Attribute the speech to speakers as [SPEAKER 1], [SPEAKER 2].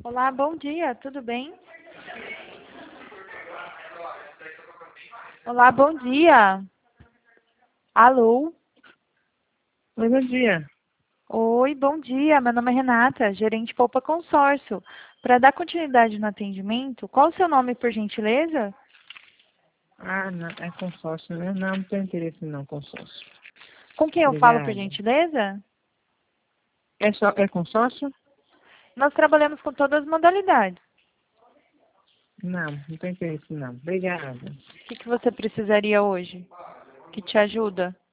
[SPEAKER 1] Olá, bom dia, tudo bem? Olá, bom dia. Alô?
[SPEAKER 2] Oi, bom dia.
[SPEAKER 1] Oi, bom dia. Meu nome é Renata, gerente Poupa Consórcio. Para dar continuidade no atendimento, qual o seu nome, por gentileza?
[SPEAKER 2] Ah, não, é consórcio, né? Não tenho interesse não, consórcio.
[SPEAKER 1] Com quem eu falo, por
[SPEAKER 2] Obrigada.
[SPEAKER 1] gentileza?
[SPEAKER 2] É consórcio?
[SPEAKER 1] Nós trabalhamos com todas as modalidades.
[SPEAKER 2] Não tenho interesse não. Obrigada.
[SPEAKER 1] O que você precisaria hoje? Que te ajuda?